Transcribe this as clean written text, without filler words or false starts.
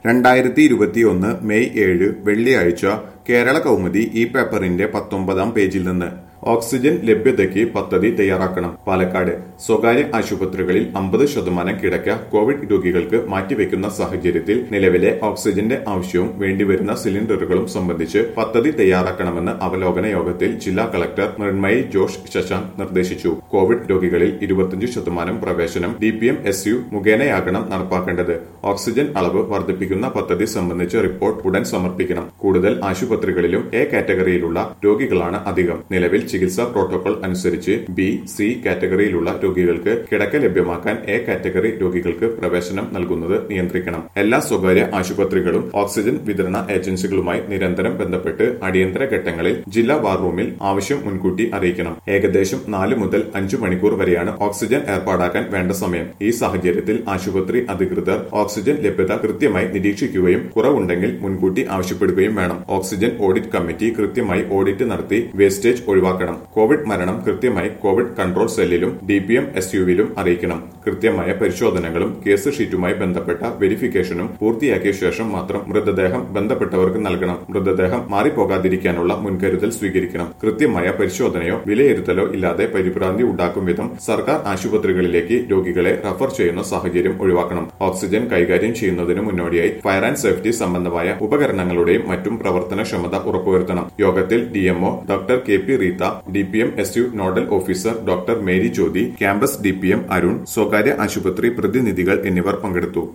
2021 May 7 വെള്ളിയാഴ്ച കേരള കൗമുദി ഈ പേപ്പറിന്റെ 19-ാം പേജിൽ നിന്ന് ഓക്സിജൻ ലഭ്യതയ്ക്ക് പദ്ധതി തയ്യാറാക്കണം. പാലക്കാട് സ്വകാര്യ ആശുപത്രികളിൽ 50% കിടക്ക കോവിഡ് രോഗികൾക്ക് മാറ്റിവെക്കുന്ന സാഹചര്യത്തിൽ നിലവിലെ ഓക്സിജന്റെ ആവശ്യവും വേണ്ടിവരുന്ന സിലിണ്ടറുകളും സംബന്ധിച്ച് പദ്ധതി തയ്യാറാക്കണമെന്ന് അവലോകന യോഗത്തിൽ ജില്ലാ കളക്ടർ മൃണ്മയി ജോഷ് ശശാങ്ക് നിർദ്ദേശിച്ചു. കോവിഡ് രോഗികളിൽ 25% പ്രവേശനം DPM-SU മുഖേനയാകണം നടപ്പാക്കേണ്ടത്. ഓക്സിജൻ അളവ് വർദ്ധിപ്പിക്കുന്ന പദ്ധതി സംബന്ധിച്ച് റിപ്പോർട്ട് ഉടൻ സമർപ്പിക്കണം. കൂടുതൽ ആശുപത്രികളിലും എ കാറ്റഗറിയിലുള്ള രോഗികളാണ് അധികം. നിലവിൽ ചികിത്സാ പ്രോട്ടോകോൾ അനുസരിച്ച് ബി, സി കാറ്റഗറിയിലുള്ള രോഗികൾക്ക് കിടക്ക ലഭ്യമാക്കാൻ എ കാറ്റഗറി രോഗികൾക്ക് പ്രവേശനം നൽകുന്നത് നിയന്ത്രിക്കണം. എല്ലാ സ്വകാര്യ ആശുപത്രികളും ഓക്സിജൻ വിതരണ ഏജൻസികളുമായി നിരന്തരം ബന്ധപ്പെട്ട് അടിയന്തര ഘട്ടങ്ങളിൽ ജില്ലാ വാർ റൂമിൽ ആവശ്യം മുൻകൂട്ടി അറിയിക്കണം. ഏകദേശം 4 മുതൽ 5 മണിക്കൂർ വരെയാണ് ഓക്സിജൻ ഏർപ്പാടാക്കാൻ വേണ്ട സമയം. ഈ സാഹചര്യത്തിൽ ആശുപത്രി അധികൃതർ ഓക്സിജൻ ലഭ്യത കൃത്യമായി നിരീക്ഷിക്കുകയും കുറവുണ്ടെങ്കിൽ മുൻകൂട്ടി ആവശ്യപ്പെടുകയും വേണം. ഓക്സിജൻ ഓഡിറ്റ് കമ്മിറ്റി കൃത്യമായി ഓഡിറ്റ് നടത്തി വേസ്റ്റേജ് ഒഴിവാക്കണം. കോവിഡ് മരണം കൃത്യമായി കോവിഡ് കൺട്രോൾ സെല്ലിലും DPM-SUവിലും അറിയിക്കണം. കൃത്യമായ പരിശോധനകളും കേസ് ഷീറ്റുമായി ബന്ധപ്പെട്ട വെരിഫിക്കേഷനും പൂർത്തിയാക്കിയ ശേഷം മാത്രം മൃതദേഹം ബന്ധപ്പെട്ടവർക്ക് നൽകണം. മൃതദേഹം മാറിപ്പോകാതിരിക്കാനുള്ള മുൻകരുതൽ സ്വീകരിക്കണം. കൃത്യമായ പരിശോധനയോ വിലയിരുത്തലോ ഇല്ലാതെ പരിഭ്രാന്തി ഉണ്ടാക്കും വിധം സർക്കാർ ആശുപത്രികളിലേക്ക് രോഗികളെ റഫർ ചെയ്യുന്ന സാഹചര്യം ഒഴിവാക്കണം. ഓക്സിജൻ കൈകാര്യം ചെയ്യുന്നതിന് മുന്നോടിയായി ഫയർ ആൻഡ് സേഫ്റ്റി സംബന്ധമായ ഉപകരണങ്ങളുടെയും മറ്റും പ്രവർത്തനക്ഷമത ഉറപ്പുവരുത്തണം. യോഗത്തിൽ DMO doctor KP Reetha, DPM-SU nodal officer doctor Mary Jyothi, campus DPM Arun, സ്വകാര്യ ആശുപത്രി പ്രതിനിധികൾ എന്നിവർ പങ്കെടുത്തു.